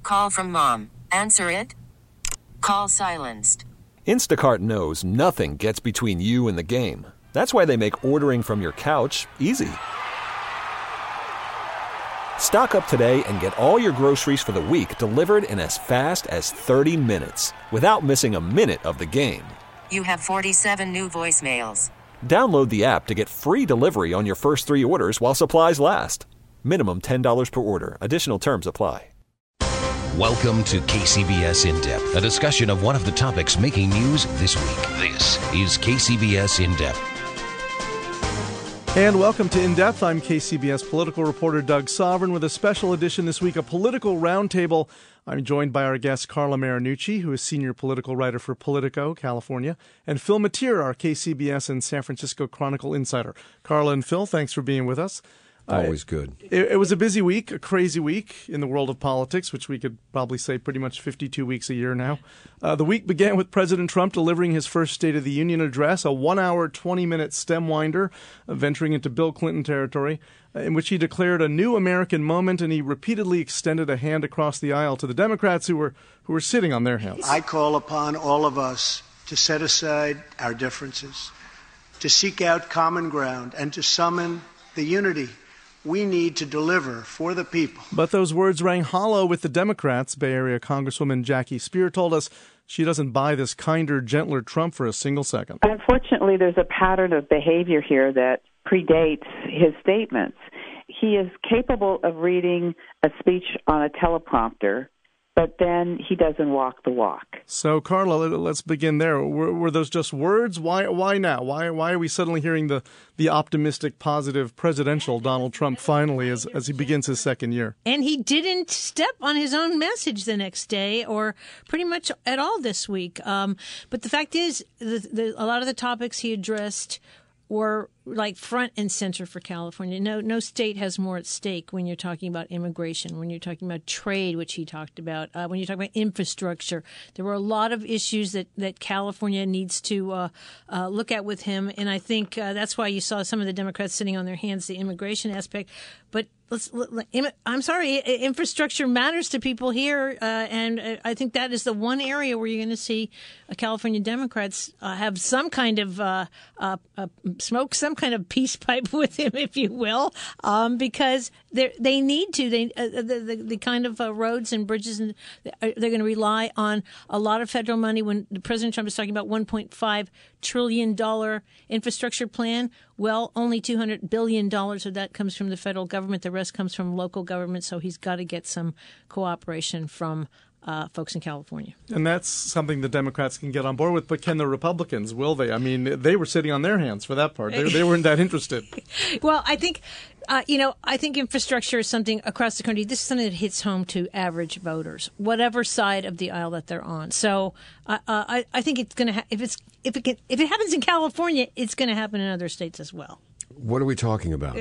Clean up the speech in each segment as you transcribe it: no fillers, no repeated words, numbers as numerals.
Call from mom. Answer it. Call silenced. Instacart knows nothing gets between you and the game. That's why they make ordering from your couch easy. Stock up today and get all your groceries for the week delivered in as fast as 30 minutes without missing a minute of the game. You have 47 new voicemails. Download the app to get free delivery on your first 3 orders while supplies last. Minimum $10 per order. Additional terms apply. Welcome to KCBS In Depth, a discussion of one of the topics making news this week. This is KCBS In Depth. And welcome to In Depth. I'm KCBS political reporter Doug Sovern with a special edition this week, a political roundtable. I'm joined by our guest Carla Marinucci, who is senior political writer for Politico, California, and Phil Matier, our KCBS and San Francisco Chronicle insider. Carla and Phil, thanks for being with us. Always good. It was a busy week, a crazy week in the world of politics, which we could probably say pretty much 52 weeks a year now. The week began with President Trump delivering his first State of the Union address, a 1-hour, 20-minute stem winder, venturing into Bill Clinton territory, in which he declared a new American moment, and he repeatedly extended a hand across the aisle to the Democrats who were sitting on their hands. I call upon all of us to set aside our differences, to seek out common ground, and to summon the unity we need to deliver for the people. But those words rang hollow with the Democrats. Bay Area Congresswoman Jackie Speer told us she doesn't buy this kinder, gentler Trump for a single second. Unfortunately, there's a pattern of behavior here that predates his statements. He is capable of reading a speech on a teleprompter, but then he doesn't walk the walk. So, Carla, let's begin there. Were those just words? Why now? Why are we suddenly hearing the optimistic, positive, presidential Donald Trump finally as he begins his second year? And he didn't step on his own message the next day or pretty much at all this week. But the fact is, a lot of the topics he addressed were like front and center for California. No state has more at stake when you're talking about immigration, when you're talking about trade, which he talked about, when you're talking about infrastructure. There were a lot of issues that California needs to look at with him, and I think that's why you saw some of the Democrats sitting on their hands, the immigration aspect. But I'm sorry, infrastructure matters to people here, and I think that is the one area where you're going to see California Democrats have some kind of smoke some kind of peace pipe with him, if you will, because they need to. The kind of roads and bridges, and they're going to rely on a lot of federal money. When President Trump is talking about $1.5 trillion infrastructure plan, well, only $200 billion of that comes from the federal government. The rest comes from local government. So he's got to get some cooperation from folks in California. And that's something the Democrats can get on board with, but can the Republicans? Will they? I mean, they were sitting on their hands for that part. They weren't that interested. Well, I think, I think infrastructure is something across the country. This is something that hits home to average voters, whatever side of the aisle that they're on. So I think it's going to if it happens in California, it's going to happen in other states as well. What are we talking about?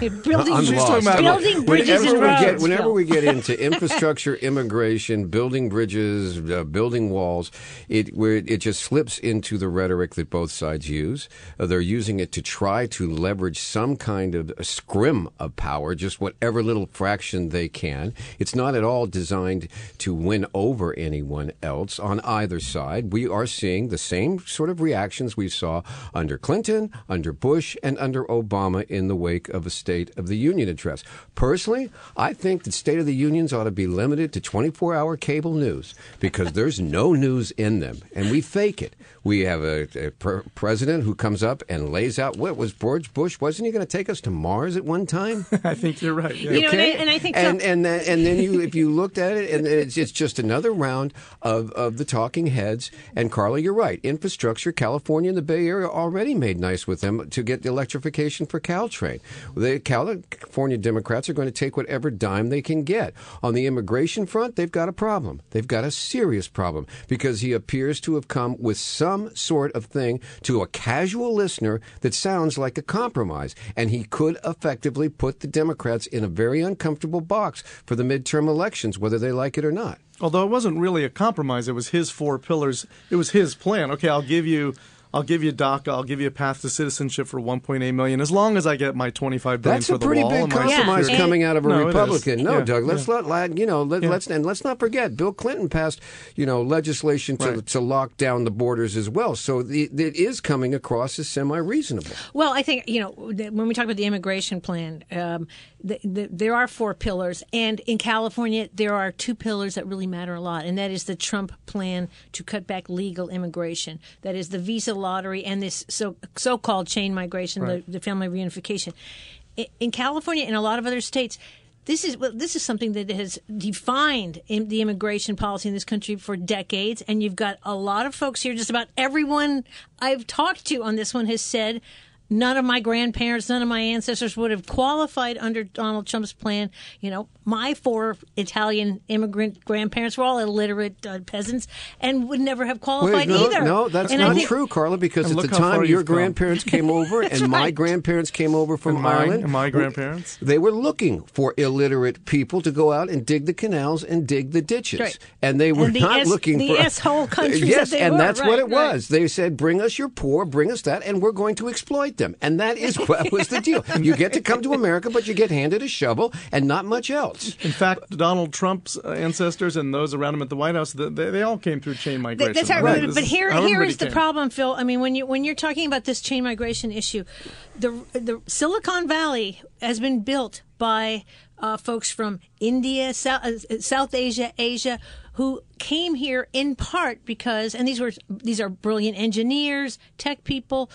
building bridges and roads. Whenever we get into infrastructure, immigration, building bridges, building walls, it just slips into the rhetoric that both sides use. They're using it to try to leverage some kind of a scrim of power, just whatever little fraction they can. It's not at all designed to win over anyone else on either side. We are seeing the same sort of reactions we saw under Clinton, under Bush, and under Obama in the wake of a State of the Union address. Personally, I think that State of the Unions ought to be limited to 24-hour cable news because there's no news in them, and we fake it. We have a president who comes up and lays out, what was George Bush? Wasn't he going to take us to Mars at one time? I think you're right. Yeah. Okay? And I think so. And then if you looked at it, and it's just another round of the talking heads. And Carla, you're right. Infrastructure, California and the Bay Area already made nice with them to get the electrification for Caltrain. The California Democrats are going to take whatever dime they can get. On the immigration front, they've got a problem. They've got a serious problem because he appears to have come with some sort of thing to a casual listener that sounds like a compromise. And he could effectively put the Democrats in a very uncomfortable box for the midterm elections, whether they like it or not. Although it wasn't really a compromise. It was his 4 pillars. It was his plan. Okay, I'll give you I'll give you DACA, I'll give you a path to citizenship for $1.8 million, as long as I get my $25 billion That's for a the pretty wall. big and my compromise security. coming out of a No, it is. Republican. No, Yeah, Doug, let's yeah. let's not forget, Bill Clinton passed, legislation to lock down the borders as well. So it is coming across as semi-reasonable. Well, I think, when we talk about the immigration plan, there are 4 pillars. And in California, there are 2 pillars that really matter a lot. And that is the Trump plan to cut back legal immigration. That is the visa lottery and this so-called chain migration, the family reunification. In California and a lot of other states, this is something that has defined the immigration policy in this country for decades. And you've got a lot of folks here, just about everyone I've talked to on this one has said, none of my grandparents, none of my ancestors would have qualified under Donald Trump's plan. My 4 Italian immigrant grandparents were all illiterate peasants and would never have qualified either. No, that's not true, Carla, because at the time your grandparents came over and my grandparents came over from Ireland. And my grandparents. They were looking for illiterate people to go out and dig the canals and dig the ditches. Right. And they were not looking for... the S-hole countries yes, that they and were. that's what it was. They said, bring us your poor, bring us that, and we're going to exploit them. And that was the deal. You get to come to America, but you get handed a shovel and not much else. In fact, Donald Trump's ancestors and those around him at the White House, they all came through chain migration. That's right. But here is the problem, Phil. I mean, when you're talking about this chain migration issue, the Silicon Valley has been built by folks from India, South Asia, who came here in part because, and these are brilliant engineers, tech people,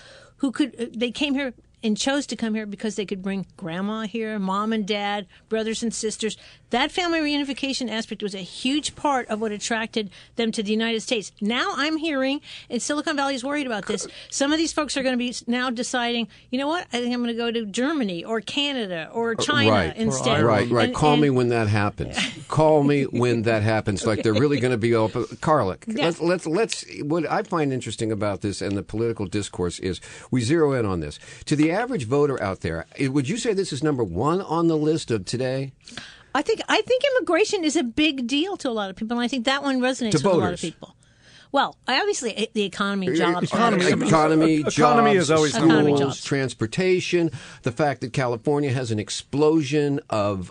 they came here and chose to come here because they could bring grandma here, mom and dad, brothers and sisters. That family reunification aspect was a huge part of what attracted them to the United States. Now I'm hearing, and Silicon Valley is worried about this, some of these folks are going to be now deciding, you know what, I think I'm going to go to Germany or Canada or China instead. Right. Call me when that happens. Call me when that happens. Like they're really going to be open. Carla, let's. What I find interesting about this and the political discourse is we zero in on this. To the average voter out there, would you say this is number 1 on the list of today? I think immigration is a big deal to a lot of people, and I think that one resonates with a lot of people. Well, obviously, the economy, jobs. Economy, jobs, is always schools, transportation, the fact that California has an explosion of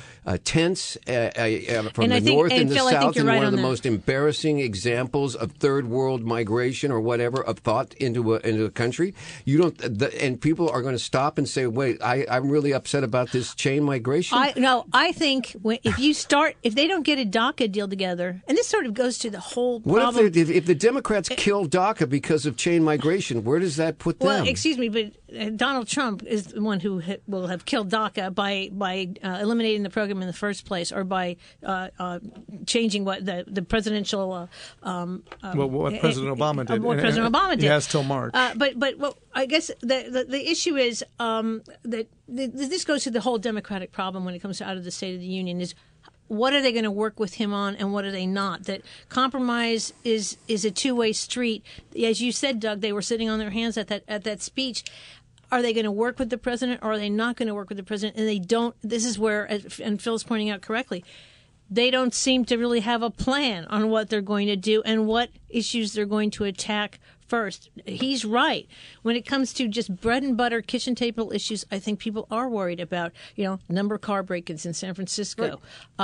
tents from the north and the south, and one of the most embarrassing examples of third world migration or whatever of thought into a country. And people are going to stop and say, wait, I'm really upset about this chain migration. I think if they don't get a DACA deal together, and this sort of goes to the whole problem. If the Democrats kill DACA because of chain migration, where does that put them? Well, excuse me, but Donald Trump is the one who will have killed DACA by eliminating the program in the first place, or by changing what the presidential what President Obama did. What President Obama did. He has till March. But I guess the issue is that this goes to the whole Democratic problem when it comes to out of the State of the Union is, what are they going to work with him on, and what are they not? That compromise is a two-way street. As you said, Doug, they were sitting on their hands at that speech. Are they going to work with the president, or are they not going to work with the president? And they don't. This is where, and Phil's pointing out correctly, they don't seem to really have a plan on what they're going to do and what issues they're going to attack first. He's right. When it comes to just bread and butter kitchen table issues, I think people are worried about, number of car break-ins in San Francisco,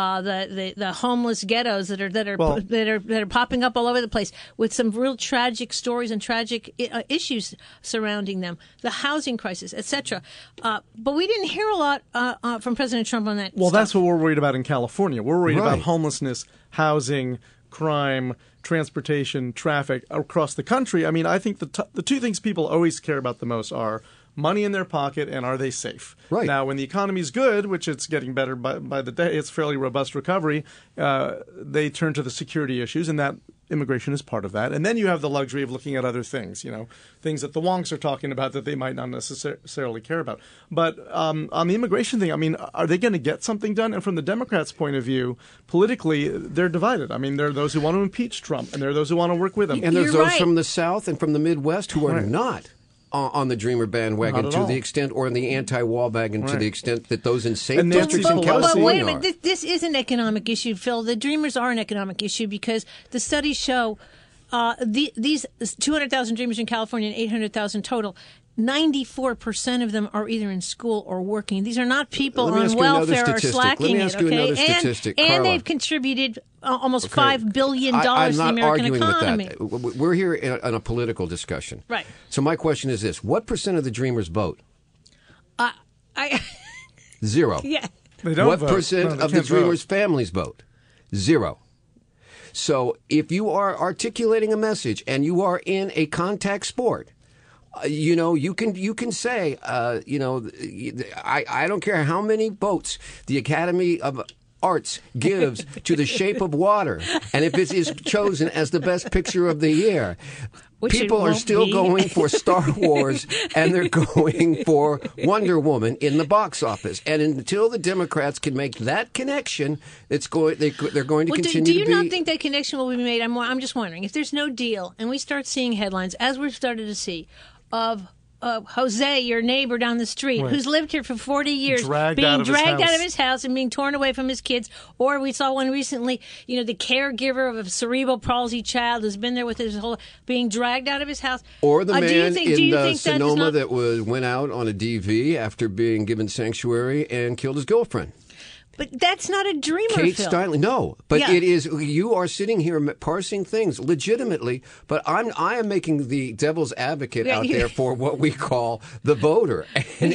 the homeless ghettos that are popping up all over the place with some real tragic stories and tragic issues surrounding them, the housing crisis, etc. But we didn't hear a lot from President Trump on that. Well, stuff. That's what we're worried about in California. We're worried about homelessness, housing, crime, transportation, traffic across the country. I mean, I think the two things people always care about the most are money in their pocket and are they safe. Right. Now, when the economy's good, which it's getting better by the day, it's fairly robust recovery, they turn to the security issues, and that immigration is part of that. And then you have the luxury of looking at other things, things that the wonks are talking about that they might not necessarily care about. But on the immigration thing, I mean, are they going to get something done? And from the Democrats' point of view, politically, they're divided. I mean, there are those who want to impeach Trump, and there are those who want to work with him. And there's those from the South and from the Midwest who are not on the Dreamer bandwagon to the extent, or in the anti-wall wagon to the extent that those in safe districts in California But wait a minute, this is an economic issue, Phil. The Dreamers are an economic issue because the studies show these 200,000 Dreamers in California and 800,000 total, 94% of them are either in school or working. These are not people on welfare or slacking it, okay? And they've contributed almost $5 billion to the American economy. I'm not arguing with that. We're here in a political discussion. Right. So my question is this. What percent of the Dreamers vote? Zero. Yeah. They don't What vote. percent No, of the Dreamers' families vote? Zero. So if you are articulating a message and you are in a contact sport, you can say, I don't care how many votes the Academy of Arts gives to The Shape of Water, and if it is chosen as the best picture of the year, people are still going for Star Wars and they're going for Wonder Woman in the box office. And until the Democrats can make that connection, they're going to continue to be... Do you not think that connection will be made? I'm just wondering, if there's no deal and we start seeing headlines, as we've started to see, of Jose, your neighbor down the street, who's lived here for 40 years, being dragged out of his house and being torn away from his kids. Or we saw one recently, the caregiver of a cerebral palsy child who's been there with his whole, being dragged out of his house. Or the man in Sonoma that went out on a DV after being given sanctuary and killed his girlfriend. But that's not a Dreamer Kate film. Steinle, no. But it is. You are sitting here parsing things legitimately. But I am making the devil's advocate out there for what we call the voter. And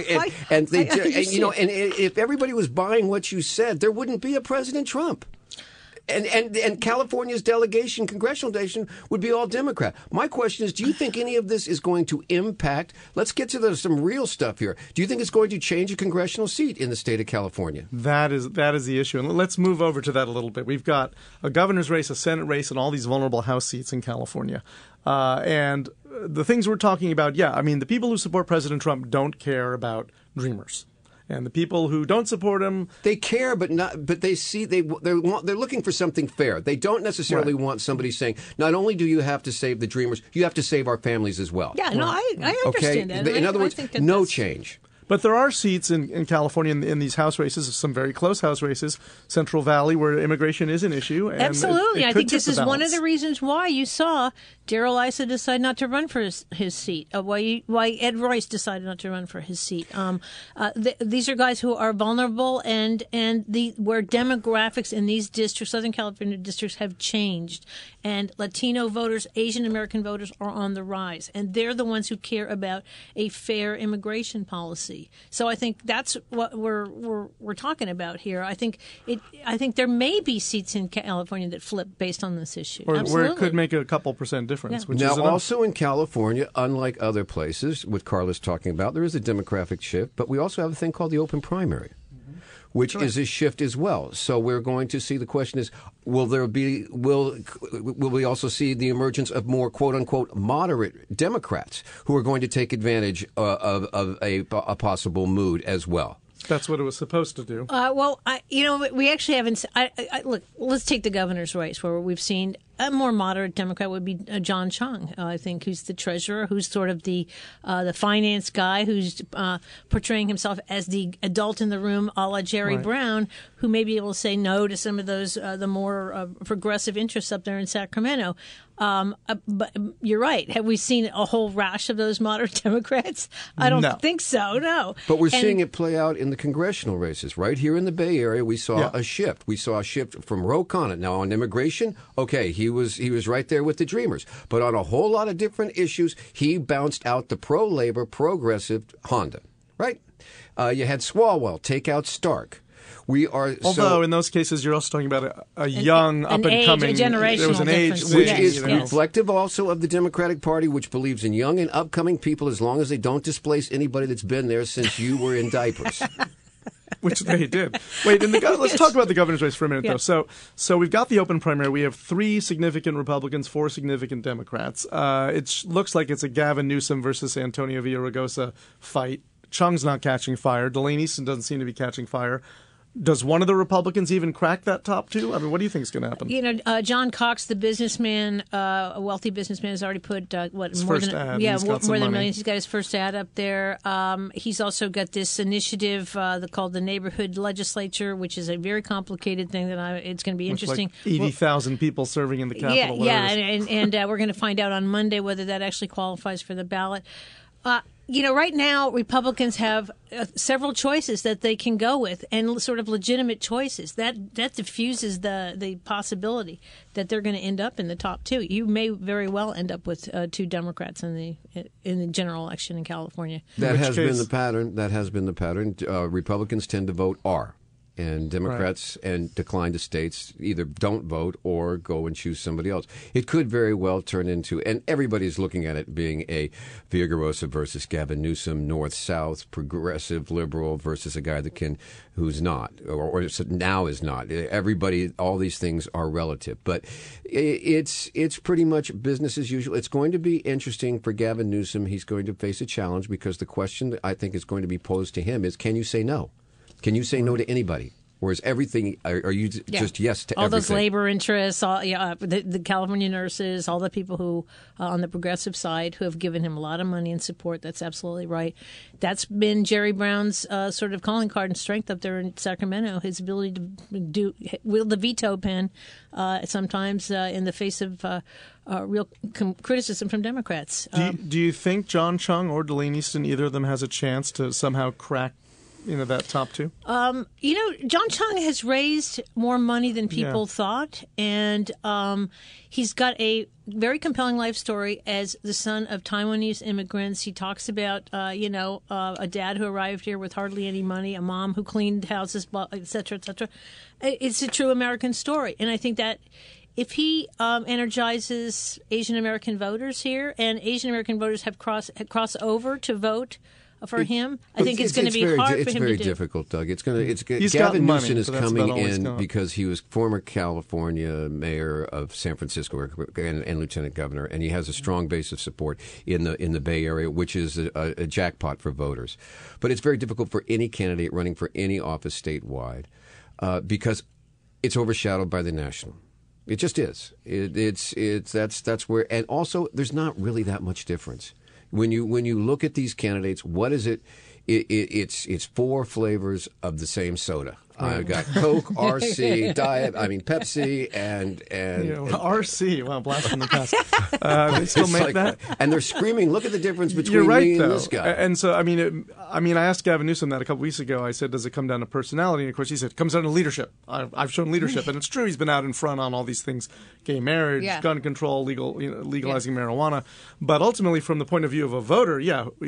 if everybody was buying what you said, there wouldn't be a President Trump. And California's congressional delegation would be all Democrat. My question is, do you think any of this is going to impact? Let's get to some real stuff here. Do you think it's going to change a congressional seat in the state of California? That is the issue. And let's move over to that a little bit. We've got a governor's race, a Senate race, and all these vulnerable House seats in California. And the things we're talking about, the people who support President Trump don't care about Dreamers. And the people who don't support him, they care, but they see they're looking for something fair. They don't necessarily want somebody saying, not only do you have to save the Dreamers, you have to save our families as well. Yeah, no, I understand that. In other words, no change. But there are seats in California in these House races, some very close House races, Central Valley, where immigration is an issue. And absolutely. I think this is one of the reasons why you saw Darrell Issa decide not to run for his seat, why Ed Royce decided not to run for his seat. These are guys who are vulnerable and where demographics in these districts, Southern California districts, have changed. And Latino voters, Asian American voters are on the rise. And they're the ones who care about a fair immigration policy. So I think that's what we're talking about here. I think there may be seats in California that flip based on this issue. Where it could make a couple % difference. Yeah. Now, also in California, unlike other places, what Carla's talking about, there is a demographic shift, but we also have a thing called the open primary, which is a shift as well. So we're going to see, the question is, will we also see the emergence of more quote unquote moderate Democrats who are going to take advantage of a possible mood as well? That's what it was supposed to do. We actually haven't. Look, let's take the governor's race, where we've seen a more moderate Democrat would be John Chung, I think, who's the treasurer, who's sort of the finance guy, who's portraying himself as the adult in the room, a la Jerry Brown, who may be able to say no to some of those the more progressive interests up there in Sacramento. But you're right. Have we seen a whole rash of those moderate Democrats? I don't think so, no. But we're seeing it play out in the congressional races. Right here in the Bay Area, we saw a shift. We saw a shift from Ro Khanna. Now, on immigration, okay, he was right there with the Dreamers. But on a whole lot of different issues, he bounced out the pro-labor, progressive Honda, right? You had Swalwell take out Stark. Although in those cases you're also talking about a young up-and-coming generational there was an age difference. Which is reflective also of the Democratic Party, which believes in young and upcoming people as long as they don't displace anybody that's been there since you were in diapers. Which they did. Wait, let's talk about the governor's race for a minute, though. So we've got the open primary. We have 3 significant Republicans, 4 significant Democrats. It looks like it's a Gavin Newsom versus Antonio Villaraigosa fight. Chung's not catching fire. Delaney Easton doesn't seem to be catching fire. Does one of the Republicans even crack that top two? I mean, what do you think is going to happen? You know, John Cox, the businessman, a wealthy businessman, has already put more than $1 million. He's got his first ad up there. He's also got this initiative called the Neighborhood Legislature, which is a very complicated thing that it's going to be interesting. Like 80,000 people serving in the Capitol. And we're going to find out on Monday whether that actually qualifies for the ballot. You know, right now, Republicans have several choices that they can go with, and sort of legitimate choices. That diffuses the possibility that they're going to end up in the top two. You may very well end up with two Democrats in the general election in California. That has been the pattern. Republicans tend to vote R. And Democrats and decline to states either don't vote or go and choose somebody else. It could very well turn into, and everybody's looking at it being a Villaraigosa versus Gavin Newsom, north-south, progressive liberal versus a guy who's not, or now is not. Everybody, all these things are relative. But it's pretty much business as usual. It's going to be interesting for Gavin Newsom. He's going to face a challenge because the question that I think is going to be posed to him is, can you say no? Can you say no to anybody? Or is everything, are you just yes to all everything? All those labor interests, the California nurses, all the people who, on the progressive side, who have given him a lot of money and support. That's absolutely right. That's been Jerry Brown's sort of calling card and strength up there in Sacramento, his ability to wield the veto pen sometimes in the face of real criticism from Democrats. Do you think John Chung or Delaney Easton, either of them, has a chance to somehow crack that top two? John Chung has raised more money than people thought, and he's got a very compelling life story as the son of Taiwanese immigrants. He talks about, a dad who arrived here with hardly any money, a mom who cleaned houses, et cetera, et cetera. It's a true American story, and I think that if he energizes Asian American voters here, and Asian American voters have crossed over to vote for him, I think it's going to be hard for him to do. It's very difficult, Doug. Gavin Newsom is coming in because he was former California mayor of San Francisco and lieutenant governor, and he has a strong base of support in the Bay Area, which is a jackpot for voters. But it's very difficult for any candidate running for any office statewide because it's overshadowed by the national. It just is. That's where, and also there's not really that much difference. When you look at these candidates, what is it? It's four flavors of the same soda. I've got Coke, RC, Diet, Pepsi, and RC. Wow, blast from the past. They still make that, and they're screaming. Look at the difference between me and this guy. And so, I asked Gavin Newsom that a couple weeks ago. I said, "Does it come down to personality?" And of course, he said, "It comes down to leadership." I've shown leadership, and it's true. He's been out in front on all these things: gay marriage, gun control, legalizing marijuana. But ultimately, from the point of view of a voter,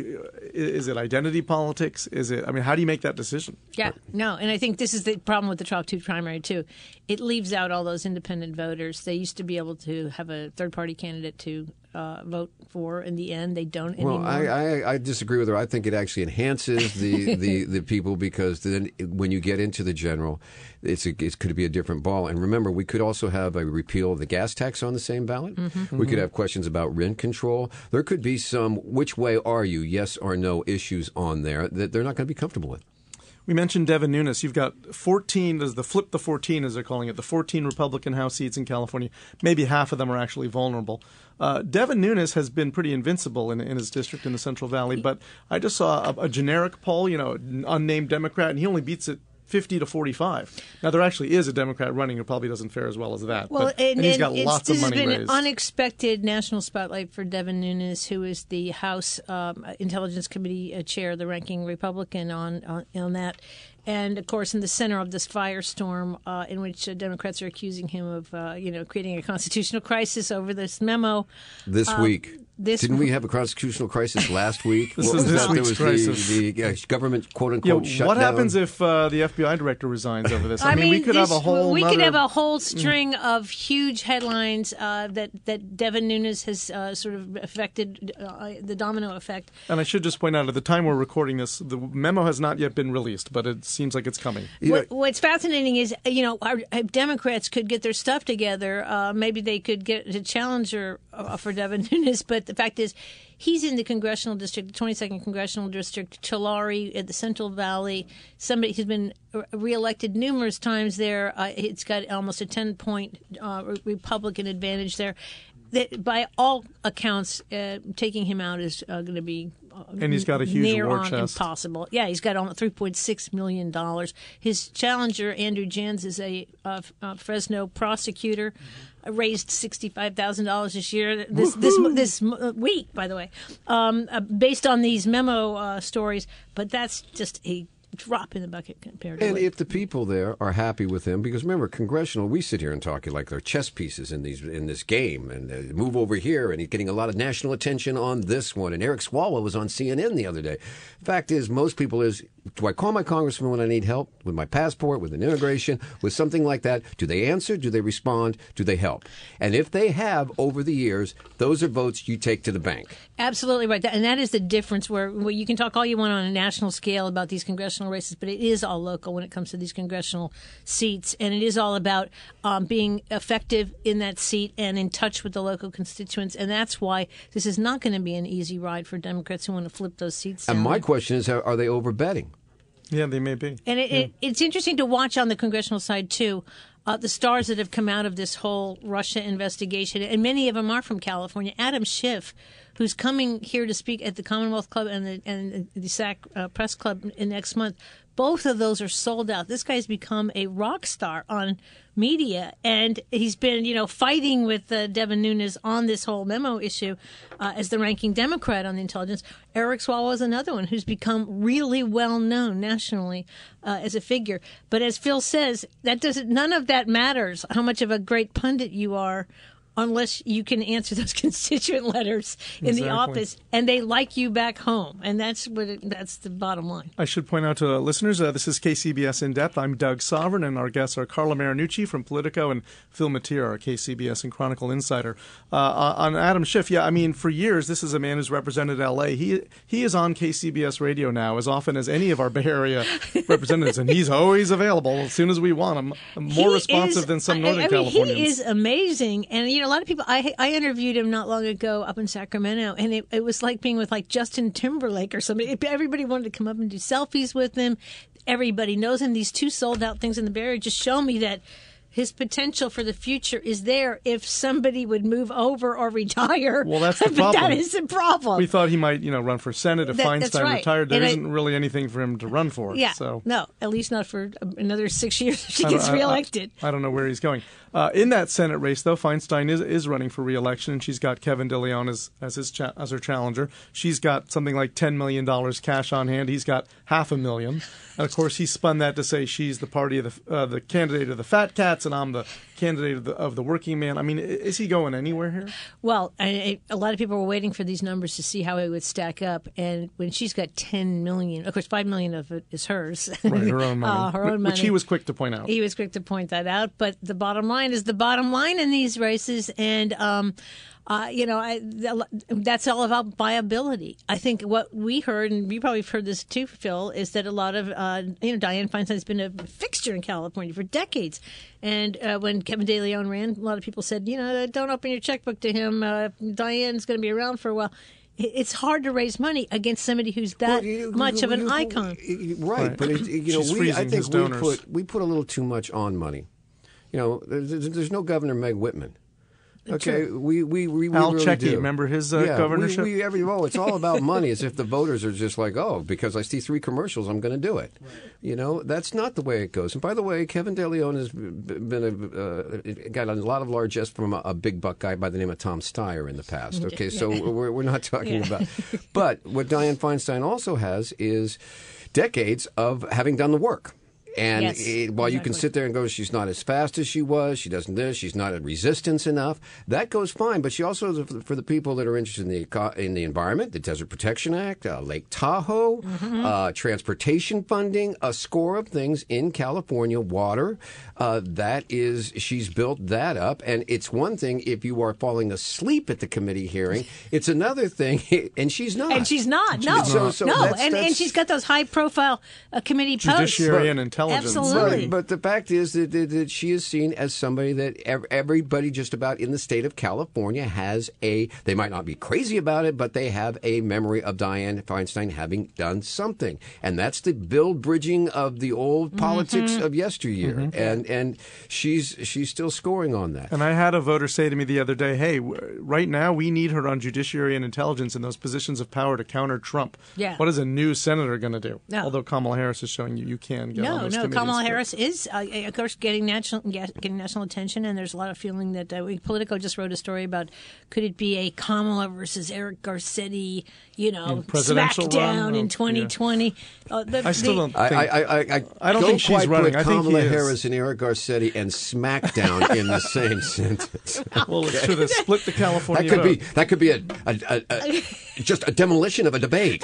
is it identity politics? Is it? How do you make that decision? Yeah, no, and I think this is the problem with the top two primary too. It leaves out all those independent voters. They used to be able to have a third-party candidate to vote for. In the end, they don't anymore. Well, I disagree with her. I think it actually enhances the people because then when you get into the general, it could be a different ball. And remember, we could also have a repeal of the gas tax on the same ballot. Mm-hmm. We could have questions about rent control. There could be some which way are you, yes or no issues on there that they're not going to be comfortable with. We mentioned Devin Nunes. You've got 14, the 14, as they're calling it, the 14 Republican House seats in California. Maybe half of them are actually vulnerable. Devin Nunes has been pretty invincible in his district in the Central Valley, but I just saw a generic poll, unnamed Democrat, and he only beats it 50 to 45. Now, there actually is a Democrat running who probably doesn't fare as well as that. Well, and he's got lots of money raised. This has been an unexpected national spotlight for Devin Nunes, who is the House Intelligence Committee chair, the ranking Republican on that. And, of course, in the center of this firestorm in which Democrats are accusing him of, creating a constitutional crisis over this memo. This week. Didn't we have a constitutional crisis last week? This is this week's crisis. The government, quote-unquote, shutdown. What happens if the FBI director resigns over this? We could have a whole could have a whole string of huge headlines that Devin Nunes has sort of affected, the domino effect. And I should just point out, at the time we're recording this, the memo has not yet been released, but it's seems like it's coming. What's fascinating is, our Democrats could get their stuff together. Maybe they could get a challenger for Devin Nunes, but the fact is, he's in the congressional district, the 22nd congressional district, Tulare at the Central Valley. Somebody who's been reelected numerous times there. It's got almost a 10-point Republican advantage there. That, by all accounts, taking him out is going to be and he's got a huge near war on chest. impossible. Yeah, he's got almost $3.6 million. His challenger, Andrew Jans, is a Fresno prosecutor. Raised $65,000 this year, this week, by the way, based on these memo stories. But that's just a drop in the bucket compared to. And if the people there are happy with him, because remember, congressional, we sit here and talk like they're chess pieces in this game, and move over here, and he's getting a lot of national attention on this one. And Eric Swalwell was on CNN the other day. Fact is, most people do I call my congressman when I need help with my passport, with an immigration, with something like that? Do they answer? Do they respond? Do they help? And if they have over the years, those are votes you take to the bank. Absolutely right. And that is the difference where you can talk all you want on a national scale about these congressional races, but it is all local when it comes to these congressional seats. And it is all about being effective in that seat and in touch with the local constituents. And that's why this is not going to be an easy ride for Democrats who want to flip those seats down. And my question is, are they overbetting? Yeah, they may be. And it's interesting to watch on the congressional side, too, the stars that have come out of this whole Russia investigation. And many of them are from California. Adam Schiff, who's coming here to speak at the Commonwealth Club and the SAC Press Club next month. Both of those are sold out. This guy's become a rock star on media, and he's been, fighting with Devin Nunes on this whole memo issue as the ranking Democrat on the intelligence. Eric Swalwell is another one who's become really well known nationally as a figure. But as Phil says, none of that matters. How much of a great pundit you are, unless you can answer those constituent letters in the office, and they like you back home. And that's the bottom line. I should point out to listeners, this is KCBS In Depth. I'm Doug Sovereign, and our guests are Carla Marinucci from Politico and Phil Matier, our KCBS and Chronicle insider. On Adam Schiff, for years, this is a man who's represented L.A. He is on KCBS radio now as often as any of our Bay Area representatives, and he's always available as soon as we want him. More responsive than some Northern Californians. He is amazing. And, a lot of people, I interviewed him not long ago up in Sacramento, and it was like being with Justin Timberlake or somebody. Everybody wanted to come up and do selfies with him. Everybody knows him. These two sold out things in the Bay Area just show me that his potential for the future is there if somebody would move over or retire. Well, that's the problem. That is the problem. We thought he might, run for Senate if Feinstein retired. There isn't really anything for him to run for. Yeah, so. No, at least not for another 6 years if she gets reelected. I don't know where he's going. In that Senate race, though, Feinstein is running for re-election, and she's got Kevin DeLeon as her challenger. She's got something like $10 million cash on hand. He's got $500,000. And, of course, he spun that to say she's the party of the candidate of the fat cats, and I'm the candidate of the working man. I mean, is he going anywhere here? Well, a lot of people were waiting for these numbers to see how it would stack up. And when she's got $10 million, of course, $5 million of it is hers. Right, her own money. Which he was quick to point out. He was quick to point that out. But the bottom line is the bottom line in these races. And, that's all about viability. I think what we heard, and you probably have heard this too, Phil, is that a lot of, Dianne Feinstein has been a fixture in California for decades. And when Kevin DeLeon ran, a lot of people said, don't open your checkbook to him. Dianne's going to be around for a while. It's hard to raise money against somebody who's that much of an icon. Right. But, I think we put a little too much on money. There's no Governor Meg Whitman. Okay, we Al really Checky, do. Remember his governorship? It's all about money. As if the voters are just like, because I see 3 commercials, I'm going to do it. Right. That's not the way it goes. And by the way, Kevin DeLeon has been got a lot of largesse from a big buck guy by the name of Tom Steyer in the past. Okay, so we're not talking about. But what Dianne Feinstein also has is decades of having done the work. And Yes, while you can exactly. sit there and go, she's not as fast as she was, she doesn't this, she's not at resistance enough, that goes fine. But she also, for the people that are interested in the environment, the Desert Protection Act, Lake Tahoe, transportation funding, a score of things in California, water, she's built that up. And it's one thing if you are falling asleep at the committee hearing, it's another thing, and she's not. And she's not. No, So no. that's- And she's got those high-profile committee posts. Judiciary and intelligence. Absolutely. But the fact is that she is seen as somebody that everybody just about in the state of California has they might not be crazy about it, but they have a memory of Dianne Feinstein having done something. And that's the build bridging of the old politics of yesteryear. And she's still scoring on that. And I had a voter say to me the other day, hey, right now we need her on judiciary and intelligence in those positions of power to counter Trump. Yeah. What is a new senator going to do? No. Although Kamala Harris is showing you can get on those No, committees. Kamala But- Harris is, of course, getting national attention, and there's a lot of feeling that Politico just wrote a story about could it be a Kamala versus Eric Garcetti, presidential smackdown run? in 2020. I still don't think. I don't think she's quite running. put I think he Kamala is. Harris and Eric Garcetti and SmackDown in the same sentence. Well, it's true. They split the California That could be just a demolition of a debate.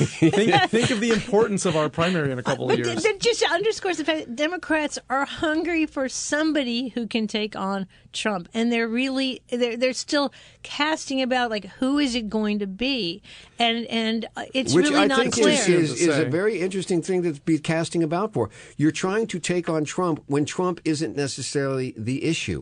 think of the importance of our primary in a couple of But years. that just underscores the fact that Democrats are hungry for somebody who can take on Trump, and they're still casting about like who is it going to be, and it's Which really I not think clear. is a very interesting thing to be casting about for. You're trying to take on Trump when Trump isn't necessarily the issue.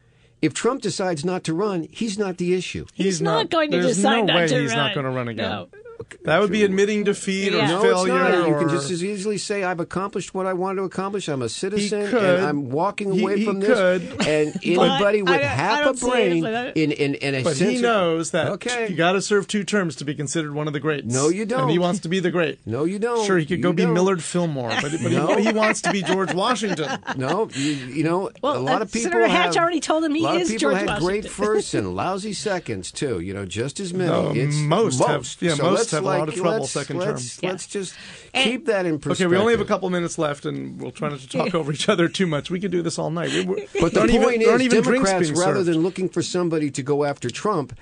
If Trump decides not to run, he's not the issue. He's not going to there's decide no not way to he's run. not going to run again. No. That would be admitting defeat or Yeah. No, failure. it's not. You or- can just as easily say, I've accomplished what I wanted to accomplish. I'm a citizen, could. and I'm walking away He from could. this. And anybody with I half a don't see it brain like that. in a But sense he knows that Okay. you got to serve 2 terms to be considered one of the greats. No, you don't. And he wants to be the great. No, you don't. Sure, he could You go be don't. Millard Fillmore, but No. he wants to be George Washington. No, you know, Well, a lot of people Senator Hatch have, already told him he a lot is of people George had great Washington. firsts and lousy seconds too. just as many. No, It's most have- yeah, So most let's, have a lot of trouble let's- second let's- term. Let's just And- keep that in Okay, perspective. we only have a couple minutes left, and we'll try not to talk over each other too much. We could do this all night. But the Aren't point even, aren't is, even drinks Democrats, being rather served. than looking for somebody to go after Trump,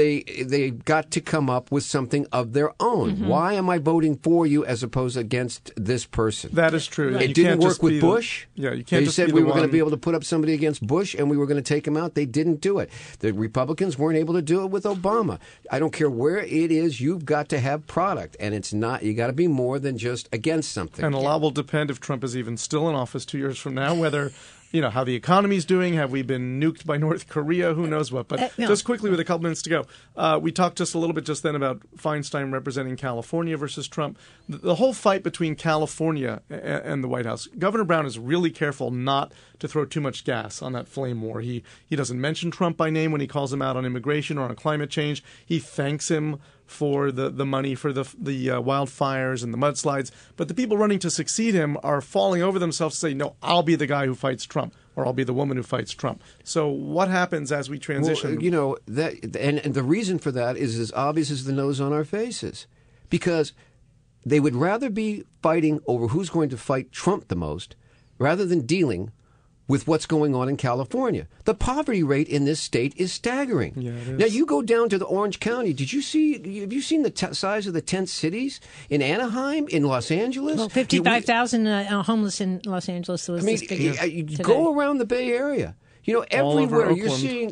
they got to come up with something of their own. Mm-hmm. Why am I voting for you as opposed against this person? That is true. It You didn't can't work just with be the- Bush. Yeah, you can't They just said be we the were going to one- be able to put up somebody against Bush and we were going to take him out. They didn't do it. The Republicans weren't able to do it with Obama. I don't care where it is. You've got to have product, and it's not. You got to be more than just against something. And a lot will depend if Trump is even still in office 2 years from now, whether, how the economy's doing. Have we been nuked by North Korea? Who knows what? But No. just quickly, with a couple minutes to go, we talked just a little bit just then about Feinstein representing California versus Trump. The whole fight between California and the White House, Governor Brown is really careful not to throw too much gas on that flame war. He doesn't mention Trump by name when he calls him out on immigration or on climate change. He thanks him for the money for the wildfires and the mudslides. But the people running to succeed him are falling over themselves to say, no, I'll be the guy who fights Trump, or I'll be the woman who fights Trump. So what happens as we transition? Well, and the reason for that is as obvious as the nose on our faces. Because they would rather be fighting over who's going to fight Trump the most rather than dealing with what's going on in California. The poverty rate in this state is staggering. Yeah, it is. Now, you go down to the Orange County. Have you seen the size of the tent cities in Anaheim, in Los Angeles? Well, 55,000 homeless in Los Angeles was this figure you today. go around the Bay Area. All over Everywhere you're Oakland. seeing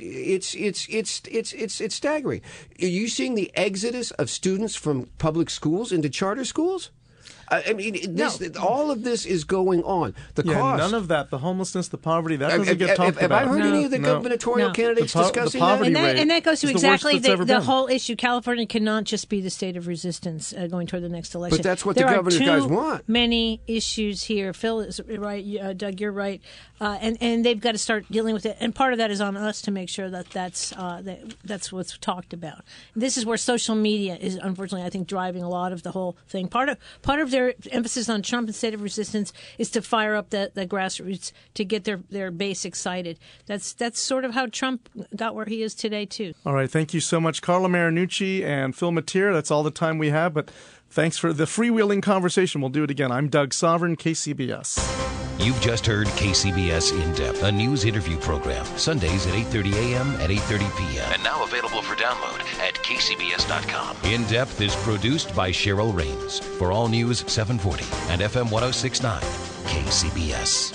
it's staggering. Are you seeing the exodus of students from public schools into charter schools? I mean, all of this is going on. The cost. none of that. The homelessness, the poverty, that doesn't get talked have about. I heard No. any of the No. gubernatorial No. candidates The discussing poverty that? rate And that goes to is the worst exactly that's ever the been. whole issue. California cannot just be the state of resistance going toward the next election. But that's what the there governor's are guys too want. Many issues here. Phil is right. Doug, you're right. And they've got to start dealing with it. And part of that is on us to make sure that's what's talked about. This is where social media is, unfortunately, I think, driving a lot of the whole thing. Part of their emphasis on Trump and state of resistance is to fire up the grassroots to get their base excited. That's sort of how Trump got where he is today, too. All right. Thank you so much, Carla Marinucci and Phil Matier. That's all the time we have, but thanks for the freewheeling conversation. We'll do it again. I'm Doug Sovereign, KCBS. You've just heard KCBS In Depth, a news interview program, Sundays at 8:30 a.m. and 8:30 p.m. And now available for download at kcbs.com. In Depth is produced by Cheryl Rains for All News 740 and FM 1069, KCBS.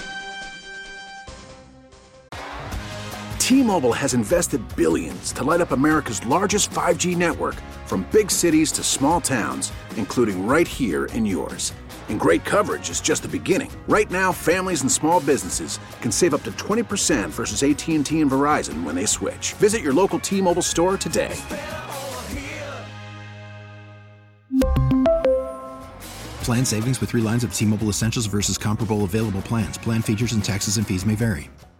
T-Mobile has invested billions to light up America's largest 5G network, from big cities to small towns, including right here in yours. And great coverage is just the beginning. Right now, families and small businesses can save up to 20% versus AT&T and Verizon when they switch. Visit your local T-Mobile store today. Plan savings with 3 lines of T-Mobile Essentials versus comparable available plans. Plan features and taxes and fees may vary.